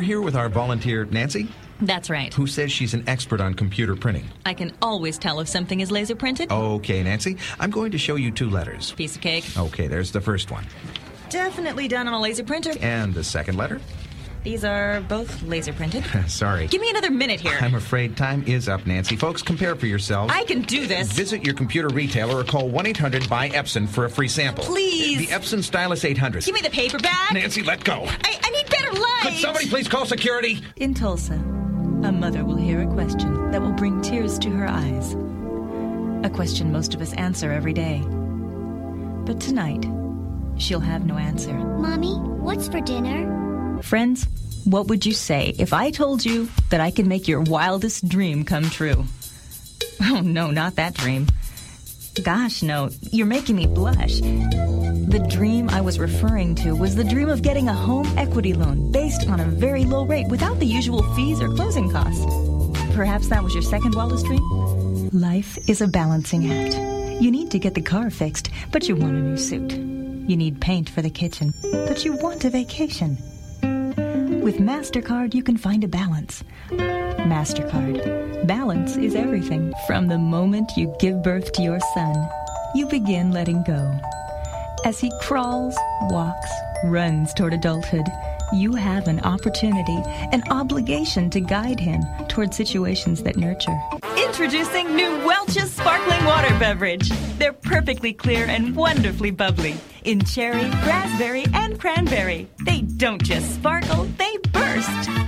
here with our volunteer, Nancy, That's right. who says she's an expert on computer printing. I can always tell if something is laser printed. Okay, Nancy, I'm going to show you 2 letters. Piece of cake. Okay, there's the first one. Definitely done on a laser printer. And the second letter? These are both laser printed. Sorry. Give me another minute here. I'm afraid time is up, Nancy. Folks, compare for yourselves. I can do this. Visit your computer retailer or call 1-800-BUY-EPSON for a free sample. Please. The Epson Stylus 800. Give me the paper bag. Nancy, let go. I need better light. Could somebody please call security? In Tulsa, a mother will hear a question that will bring tears to her eyes. A question most of us answer every day. But tonight, she'll have no answer. Mommy, what's for dinner? Friends, what would you say if I told you that I can make your wildest dream come true? Oh, no, not that dream. Gosh, no, you're making me blush. The dream I was referring to was the dream of getting a home equity loan based on a very low rate without the usual fees or closing costs. Perhaps that was your second wildest dream? Life is a balancing act. You need to get the car fixed, but you want a new suit. You need paint for the kitchen, but you want a vacation. With MasterCard, you can find a balance. MasterCard. Balance is everything. From the moment you give birth to your son, you begin letting go. As he crawls, walks, runs toward adulthood, you have an opportunity, an obligation to guide him toward situations that nurture. Introducing new Welch's Sparkling Water Beverage. They're perfectly clear and wonderfully bubbly. In cherry, raspberry, and cranberry. They don't just sparkle, they burst.